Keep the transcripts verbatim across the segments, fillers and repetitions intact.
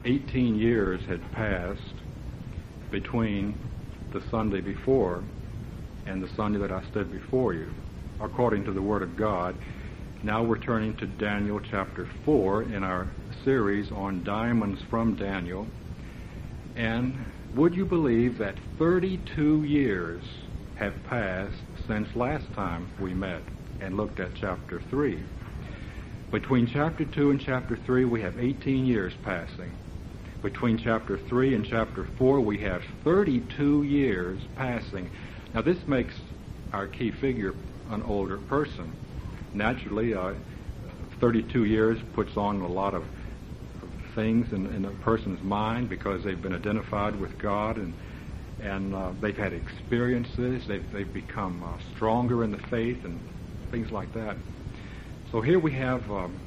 eighteen years had passed between the Sunday before and the Sunday that I stood before you, according to the Word of God. Now we're turning to Daniel chapter four in our series on diamonds from Daniel. And would you believe that thirty-two years have passed since last time we met and looked at chapter three? Between chapter two and chapter three, we have eighteen years passing. Between chapter three and chapter four, we have thirty-two years passing. Now, this makes our key figure an older person. Naturally, uh, thirty-two years puts on a lot of things in, in a person's mind because they've been identified with God and and uh, they've had experiences. They've, they've become uh, stronger in the faith and things like that. So here we have, um,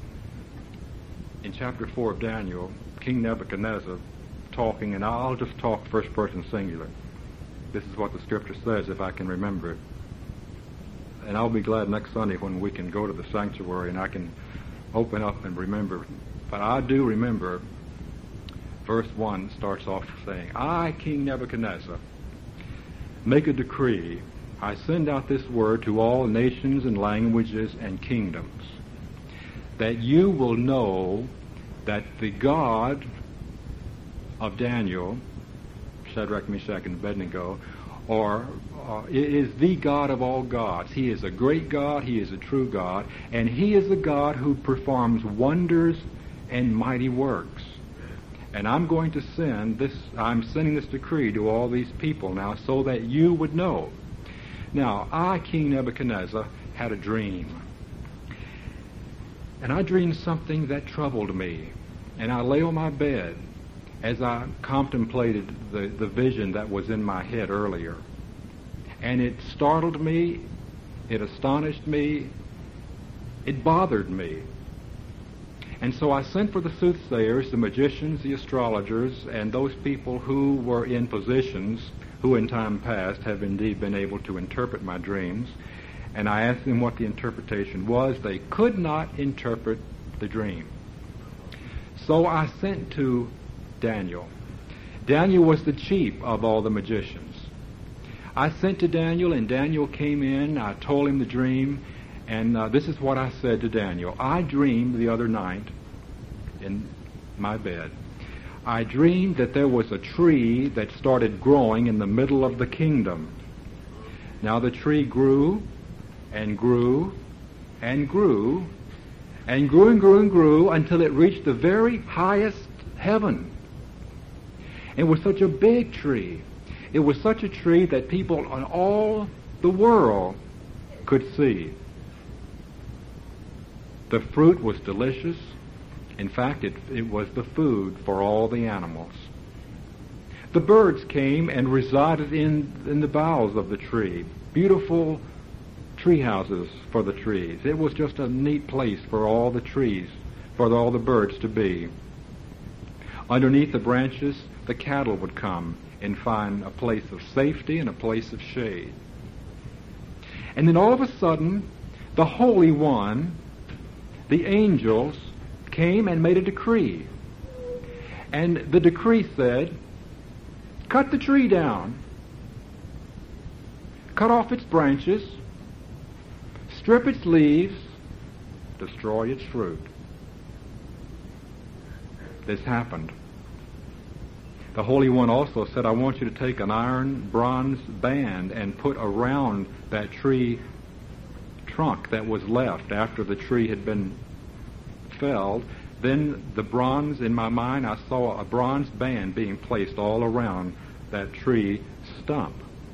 in chapter four of Daniel, King Nebuchadnezzar talking, and I'll just talk first person singular. This is what the Scripture says, if I can remember it. And I'll be glad next Sunday when we can go to the sanctuary and I can open up and remember. But I do remember, verse one starts off saying, I, King Nebuchadnezzar, make a decree. I send out this word to all nations and languages and kingdoms, that you will know that the God of Daniel, Shadrach, Meshach, and Abednego, or uh, is the God of all gods. He is a great God. He is a true God. And He is a God who performs wonders and mighty works. And I'm going to send this, I'm sending this decree to all these people now so that you would know. Now, I, King Nebuchadnezzar, had a dream. And I dreamed something that troubled me. And I lay on my bed as I contemplated the, the vision that was in my head earlier. And it startled me, it astonished me, it bothered me. And so I sent for the soothsayers, the magicians, the astrologers, and those people who were in positions who in time past have indeed been able to interpret my dreams. And I asked them what the interpretation was. They could not interpret the dream. So I sent to Daniel. Daniel was the chief of all the magicians. I sent to Daniel, and Daniel came in. I told him the dream, and uh, this is what I said to Daniel. I dreamed the other night in my bed. I dreamed that there was a tree that started growing in the middle of the kingdom. Now the tree grew and grew and grew and grew and grew and grew until it reached the very highest heaven. It was such a big tree. It was such a tree that people on all the world could see. The fruit was delicious. In fact, it, it was the food for all the animals. The birds came and resided in, in the boughs of the tree. Beautiful tree houses for the trees. It was just a neat place for all the trees, for all the birds to be. Underneath the branches, the cattle would come and find a place of safety and a place of shade. And then all of a sudden, the Holy One, the angels, came and made a decree. And the decree said, cut the tree down, cut off its branches, strip its leaves, destroy its fruit. This happened. The Holy One also said, I want you to take an iron bronze band and put around that tree trunk that was left after the tree had been felled. Then the bronze, in my mind, I saw a bronze band being placed all around that tree stump.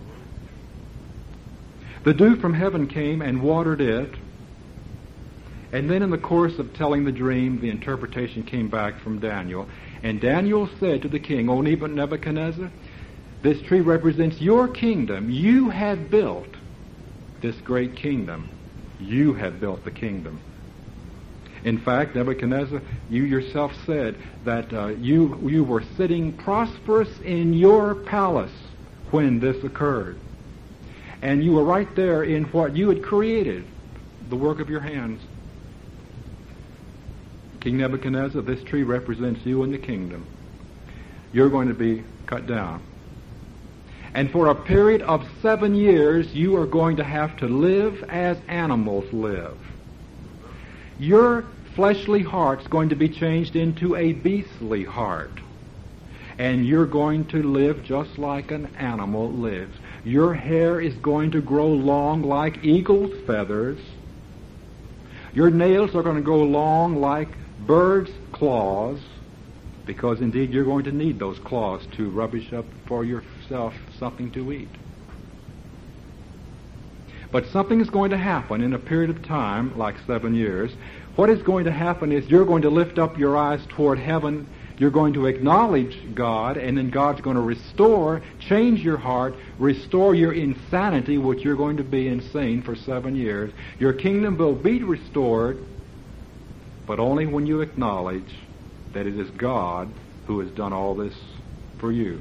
The dew from heaven came and watered it. And then in the course of telling the dream, the interpretation came back from Daniel. And Daniel said to the king, O Nebuchadnezzar, this tree represents your kingdom. You have built this great kingdom. You have built the kingdom. In fact, Nebuchadnezzar, you yourself said that uh, you, you were sitting prosperous in your palace when this occurred. And you were right there in what you had created, the work of your hands. King Nebuchadnezzar, this tree represents you in the kingdom. you're going to be cut down. And for a period of seven years, you are going to have to live as animals live. Your fleshly heart's going to be changed into a beastly heart. And you're going to live just like an animal lives. Your hair is going to grow long like eagle's feathers. Your nails are going to grow long like bird's claws, because indeed you're going to need those claws to rubbish up for yourself something to eat. But something is going to happen in a period of time, like seven years. What is going to happen is you're going to lift up your eyes toward heaven. You're going to acknowledge God, and then God's going to restore, change your heart, restore your insanity, which you're going to be insane for seven years. Your kingdom will be restored, but only when you acknowledge that it is God who has done all this for you.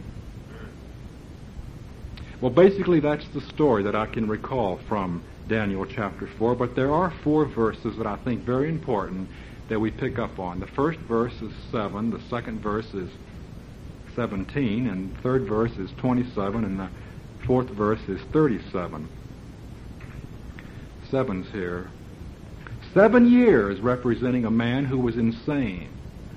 Well, basically that's the story that I can recall from Daniel chapter four, but there are four verses that I think very important that we pick up on. The first verse is seven, the second verse is seventeen, and the third verse is twenty-seven, and the fourth verse is thirty-seven. Seven's here. Seven years representing a man who was insane.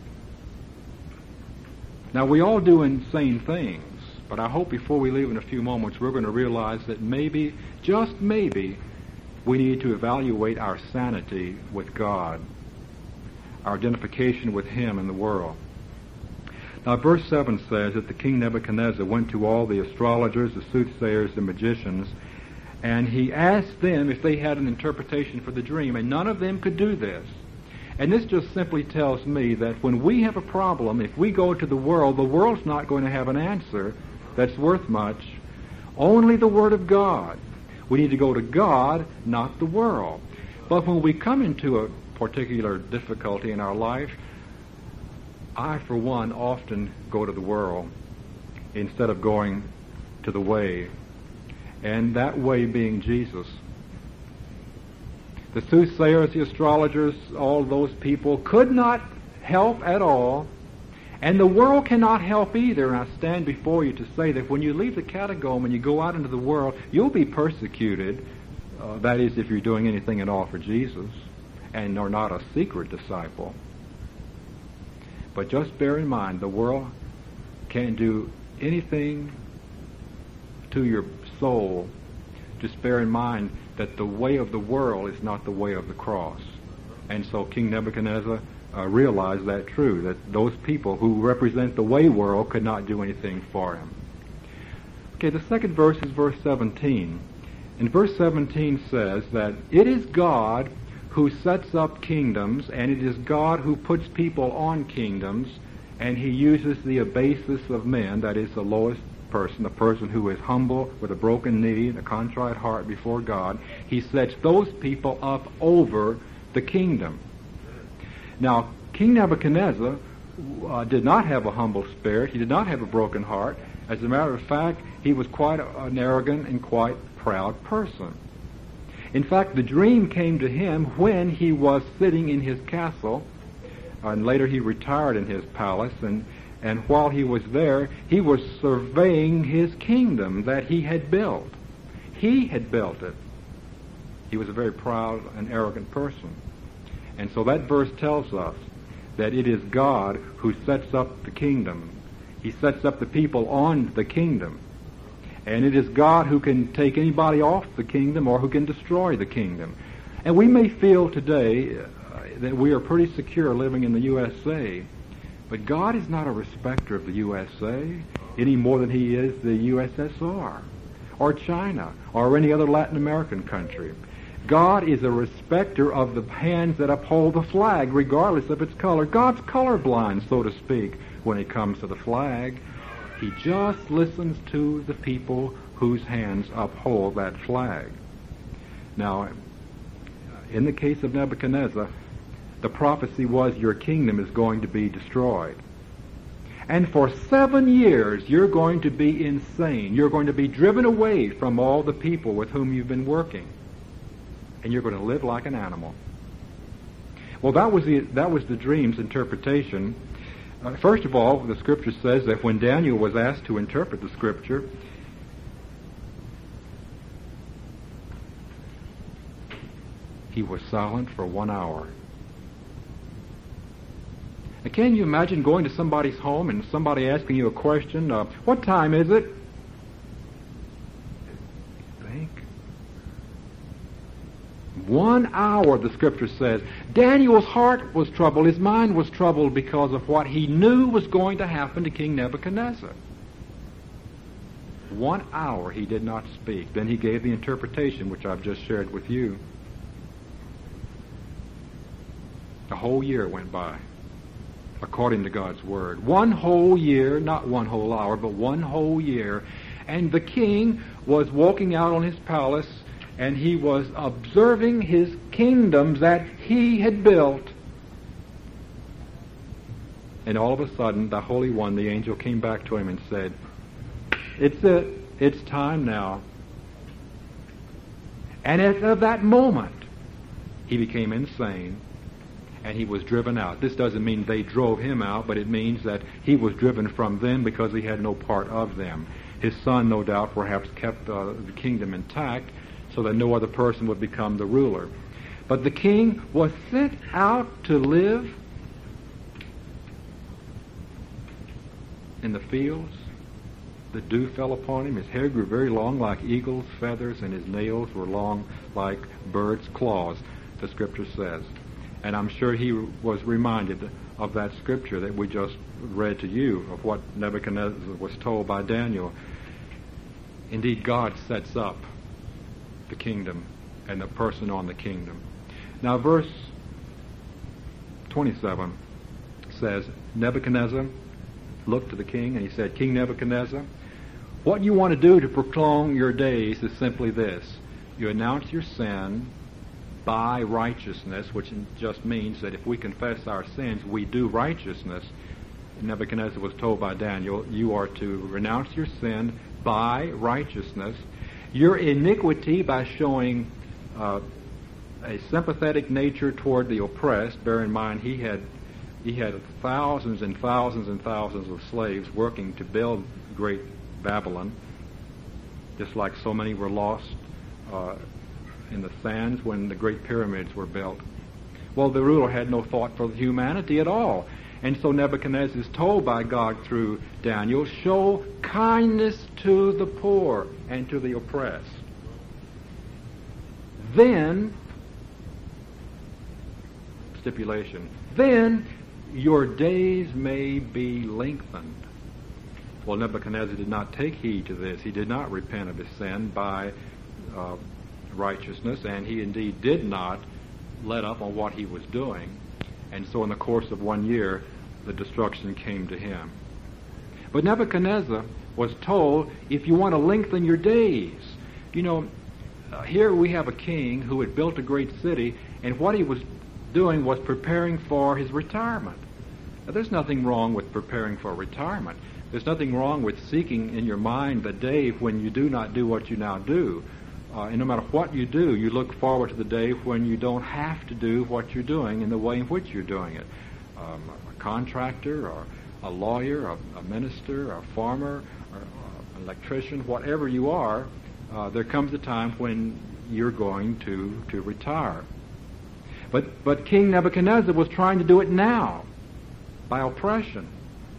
Now, we all do insane things, but I hope before we leave in a few moments we're going to realize that maybe, just maybe, we need to evaluate our sanity with God, our identification with Him in the world. Now, verse seven says that the king Nebuchadnezzar went to all the astrologers, the soothsayers, the magicians, and he asked them if they had an interpretation for the dream, and none of them could do this. And this just simply tells me that when we have a problem, if we go to the world, the world's not going to have an answer that's worth much. Only the Word of God. We need to go to God, not the world. But when we come into a particular difficulty in our life, I, for one, often go to the world instead of going to the way, and that way being Jesus. The soothsayers, the astrologers, all those people could not help at all, and the world cannot help either. And I stand before you to say that when you leave the catacomb and you go out into the world, you'll be persecuted. Uh, that is, if you're doing anything at all for Jesus and are not a secret disciple. But just bear in mind, the world can't do anything to your soul. Just bear in mind that the way of the world is not the way of the cross. And so King Nebuchadnezzar uh, realized that true, that those people who represent the way world could not do anything for him. Okay, the second verse is verse seventeen. And verse seventeen says that it is God who sets up kingdoms, and it is God who puts people on kingdoms, and He uses the abasis of men, that is the lowest person, the person who is humble with a broken knee and a contrite heart before God. He sets those people up over the kingdom. Now, King Nebuchadnezzar uh, did not have a humble spirit. He did not have a broken heart. As a matter of fact, he was quite an arrogant and quite proud person. In fact, the dream came to him when he was sitting in his castle, and later he retired in his palace, and, and while he was there, he was surveying his kingdom that he had built. He had built it. He was a very proud and arrogant person. And so that verse tells us that it is God who sets up the kingdom. He sets up the people on the kingdom. And it is God who can take anybody off the kingdom or who can destroy the kingdom. And we may feel today uh, that we are pretty secure living in the U S A, but God is not a respecter of the U S A any more than He is the U S S R or China or any other Latin American country. God is a respecter of the hands that uphold the flag regardless of its color. God's colorblind, so to speak, when it comes to the flag. He just listens to the people whose hands uphold that flag. Now, in the case of Nebuchadnezzar, the prophecy was your kingdom is going to be destroyed. And for seven years, you're going to be insane. You're going to be driven away from all the people with whom you've been working. And you're going to live like an animal. Well, that was the, that was the dream's interpretation. Uh, first of all, the Scripture says that when Daniel was asked to interpret the Scripture, he was silent for one hour. Now, can you imagine going to somebody's home and somebody asking you a question, uh, what time is it? Think. One hour, the Scripture says. Daniel's heart was troubled, his mind was troubled because of what he knew was going to happen to King Nebuchadnezzar. One hour he did not speak. Then he gave the interpretation, which I've just shared with you. A whole year went by, according to God's Word. One whole year, not one whole hour, but one whole year. And the king was walking out on his palace, and he was observing his kingdoms that he had built. And all of a sudden, the Holy One, the angel, came back to him and said, "It's it. It's time now." And at that moment, he became insane. And he was driven out. This doesn't mean they drove him out, but it means that he was driven from them because he had no part of them. His son, no doubt, perhaps kept uh, the kingdom intact so that no other person would become the ruler. But the king was sent out to live in the fields. The dew fell upon him. His hair grew very long like eagle's feathers, and his nails were long like birds' claws, the Scripture says. And I'm sure he was reminded of that Scripture that we just read to you, of what Nebuchadnezzar was told by Daniel. Indeed, God sets up the kingdom and the person on the kingdom. Now, verse twenty-seven says, Nebuchadnezzar looked to the king and he said, "King Nebuchadnezzar, what you want to do to prolong your days is simply this. You announce your sin by righteousness," which just means that if we confess our sins, we do righteousness. Nebuchadnezzar was told by Daniel, you are to renounce your sin by righteousness, your iniquity by showing uh, a sympathetic nature toward the oppressed. Bear in mind, he had he had thousands and thousands and thousands of slaves working to build great Babylon, just like so many were lost uh, in the sands when the great pyramids were built. Well, the ruler had no thought for humanity at all. And so Nebuchadnezzar is told by God through Daniel, show kindness to the poor and to the oppressed. Then, stipulation, then your days may be lengthened. Well, Nebuchadnezzar did not take heed to this. He did not repent of his sin by uh, righteousness, and he indeed did not let up on what he was doing. And so in the course of one year, the destruction came to him. But Nebuchadnezzar was told, if you want to lengthen your days, you know, uh, here we have a king who had built a great city, and what he was doing was preparing for his retirement. Now, there's nothing wrong with preparing for retirement. There's nothing wrong with seeking in your mind the day when you do not do what you now do. Uh, and no matter what you do, you look forward to the day when you don't have to do what you're doing in the way in which you're doing it. Um, a contractor, or a lawyer, a, a minister, a farmer, or an electrician, whatever you are, uh, there comes a time when you're going to, to retire. But, but King Nebuchadnezzar was trying to do it now, by oppression.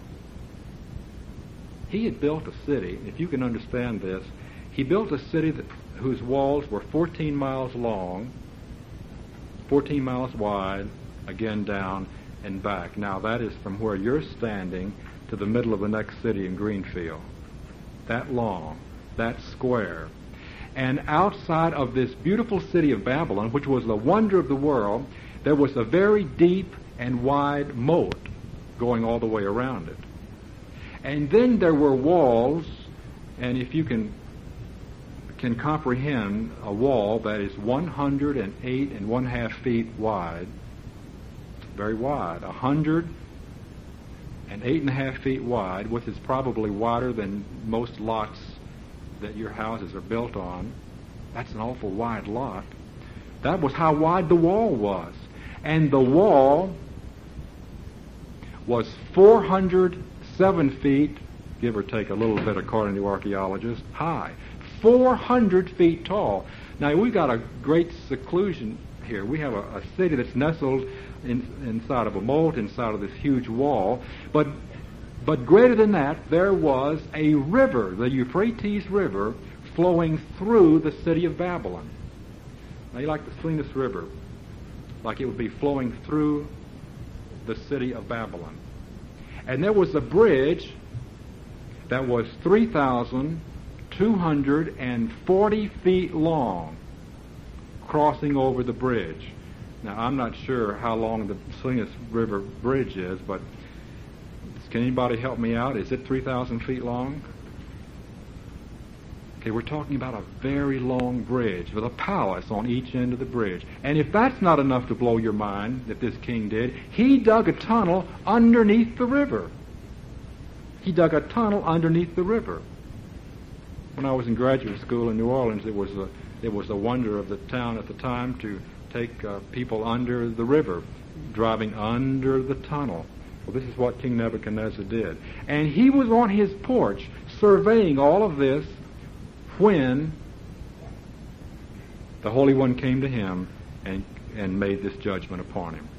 He had built a city, if you can understand this, he built a city that, whose walls were fourteen miles long, fourteen miles wide, again down and back. Now that is from where you're standing to the middle of the next city in Greenfield. That long, that square. And outside of this beautiful city of Babylon, which was the wonder of the world, there was a very deep and wide moat going all the way around it. And then there were walls, and if you can can comprehend a wall that is one hundred eight and one half feet wide, very wide, a hundred and eight and a half feet wide, which is probably wider than most lots that your houses are built on. That's an awful wide lot. That was how wide the wall was. And the wall was four hundred seven feet, give or take a little bit according to archaeologists, high. four hundred feet tall. Now, we've got a great seclusion here. We have a, a city that's nestled in, inside of a moat, inside of this huge wall. But, but greater than that, there was a river, the Euphrates River, flowing through the city of Babylon. Now, you like to swing this river like it would be flowing through the city of Babylon. And there was a bridge that was three thousand two hundred forty feet long, crossing over the bridge. Now, I'm not sure how long the Salinas River Bridge is, but can anybody help me out? Is it three thousand feet long? Okay, we're talking about a very long bridge with a palace on each end of the bridge. And if that's not enough to blow your mind, that this king did, he dug a tunnel underneath the river. He dug a tunnel underneath the river. When I was in graduate school in New Orleans, it was a, it was a wonder of the town at the time to take uh, people under the river, driving under the tunnel. Well, this is what King Nebuchadnezzar did. And he was on his porch surveying all of this when the Holy One came to him and, and made this judgment upon him.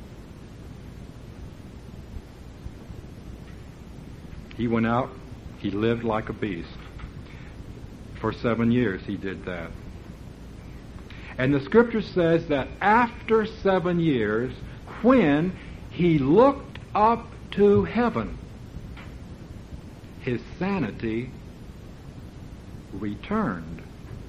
He went out, he lived like a beast. For seven years he did that. And the scripture says that after seven years, when he looked up to heaven, his sanity returned.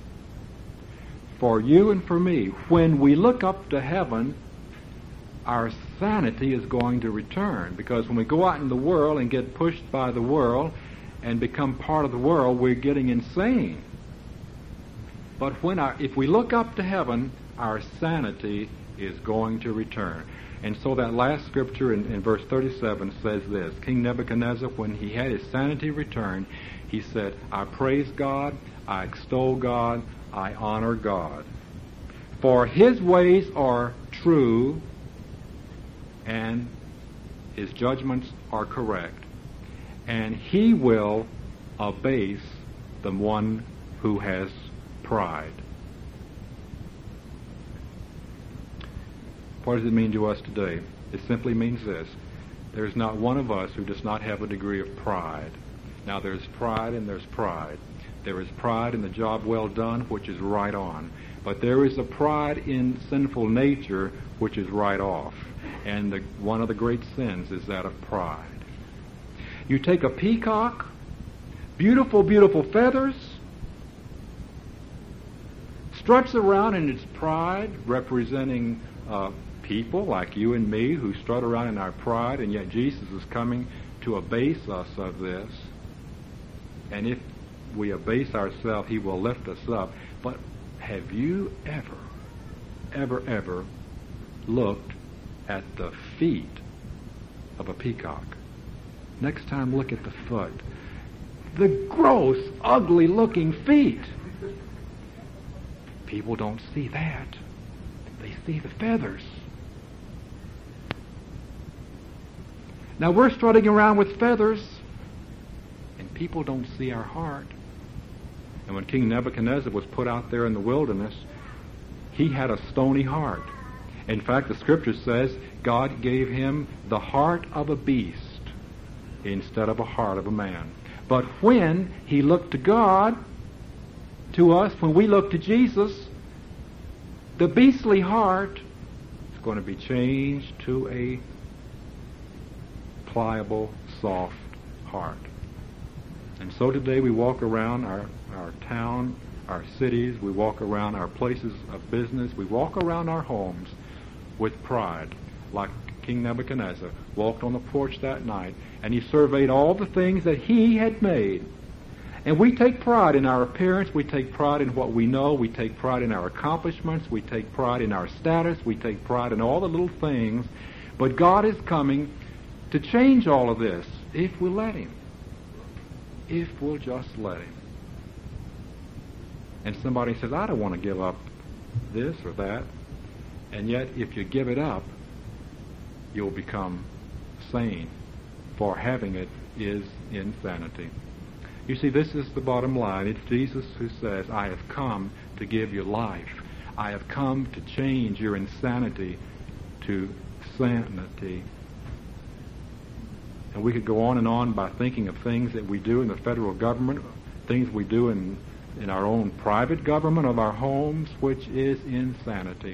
For you and for me, when we look up to heaven, our sanity is going to return. Because when we go out in the world and get pushed by the world and become part of the world, we're getting insane. But when our, if we look up to heaven, our sanity is going to return. And so that last scripture in, in verse thirty-seven says this: King Nebuchadnezzar, when he had his sanity returned, he said, I praise God, I extol God, I honor God. For his ways are true, and his judgments are correct, and he will abase the one who has pride. What does it mean to us today? It simply means this: there's not one of us who does not have a degree of pride. Now, there's pride and there's pride. There is pride in the job well done, which is right on. But there is a pride in sinful nature, which is right off. And the, one of the great sins is that of pride. You take a peacock, beautiful, beautiful feathers, struts around in its pride, representing uh, people like you and me who strut around in our pride, and yet Jesus is coming to abase us of this. And if we abase ourselves, he will lift us up. But have you ever, ever, ever looked at the feet of a peacock? Next time, look at the foot. The gross, ugly-looking feet. People don't see that. They see the feathers. Now, we're strutting around with feathers, and people don't see our heart. And when King Nebuchadnezzar was put out there in the wilderness, he had a stony heart. In fact, the scripture says God gave him the heart of a beast instead of a heart of a man. But when he looked to God, to us, when we look to Jesus, the beastly heart is going to be changed to a pliable, soft heart. And so today we walk around our, our town, our cities, we walk around our places of business, we walk around our homes with pride, like King Nebuchadnezzar walked on the porch that night, and he surveyed all the things that he had made. And we take pride in our appearance, we take pride in what we know, we take pride in our accomplishments, we take pride in our status, we take pride in all the little things. But God is coming to change all of this if we'll let him. If we'll just let him. And somebody says, I don't want to give up this or that. And yet, if you give it up, you'll become sane, for having it is insanity. You see, this is the bottom line. It's Jesus who says, I have come to give you life. I have come to change your insanity to sanity. And we could go on and on by thinking of things that we do in the federal government, things we do in, in our own private government of our homes, which is insanity.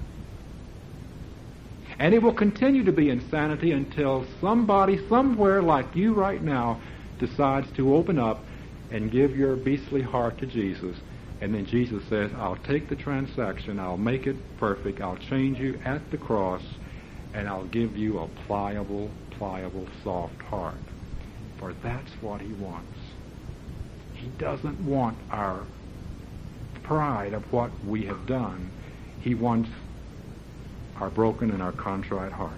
And it will continue to be insanity until somebody somewhere like you right now decides to open up and give your beastly heart to Jesus. And then Jesus says, I'll take the transaction, I'll make it perfect, I'll change you at the cross, and I'll give you a pliable, pliable, soft heart. For that's what he wants. He doesn't want our pride of what we have done. He wants our broken and our contrite heart.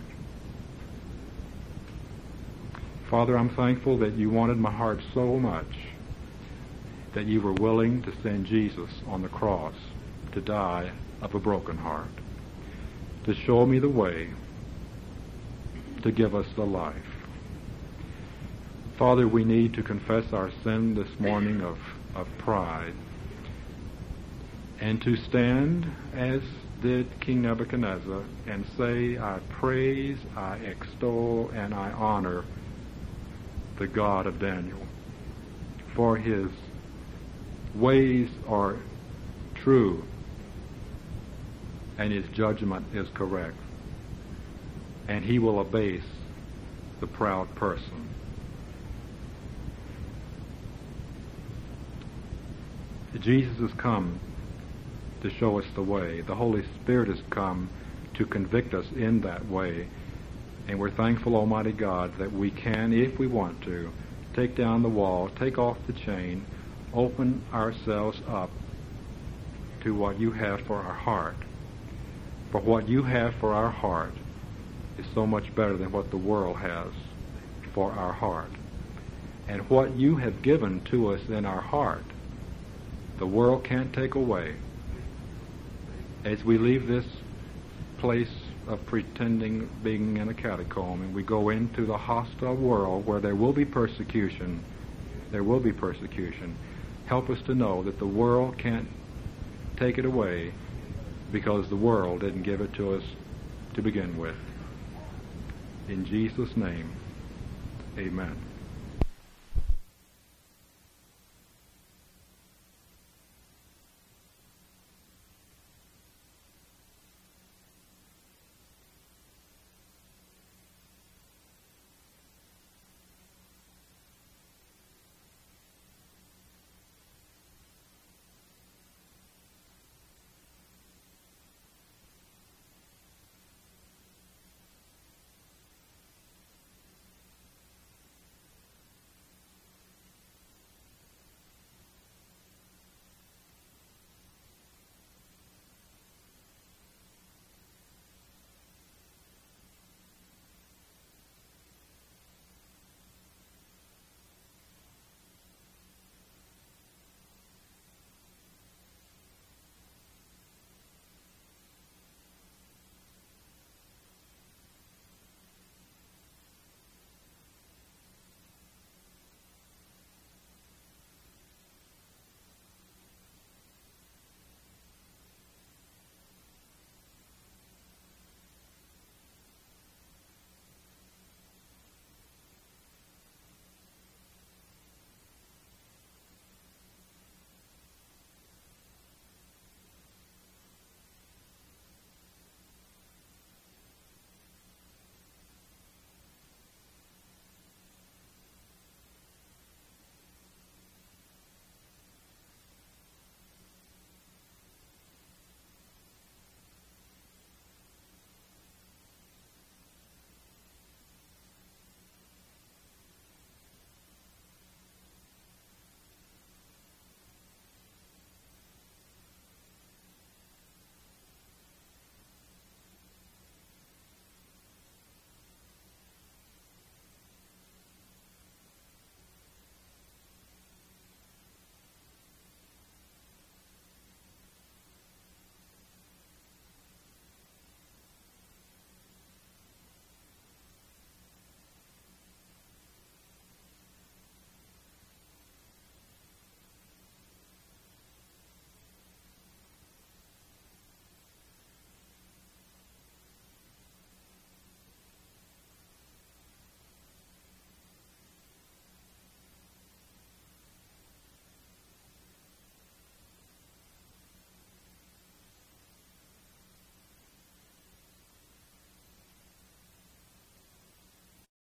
Father, I'm thankful that you wanted my heart so much that you were willing to send Jesus on the cross to die of a broken heart, to show me the way, to give us the life. Father, we need to confess our sin this morning of, of pride, and to stand as did King Nebuchadnezzar and say, I praise, I extol, and I honor the God of Daniel, for his ways are true and his judgment is correct, and he will abase the proud person. Jesus has come to show us the way. The Holy Spirit has come to convict us in that way. And we're thankful, Almighty God, that we can, if we want to, take down the wall, take off the chain, open ourselves up to what you have for our heart. For what you have for our heart is so much better than what the world has for our heart. And what you have given to us in our heart, the world can't take away. As we leave this place of pretending being in a catacomb and we go into the hostile world where there will be persecution, there will be persecution, help us to know that the world can't take it away because the world didn't give it to us to begin with. In Jesus' name, amen.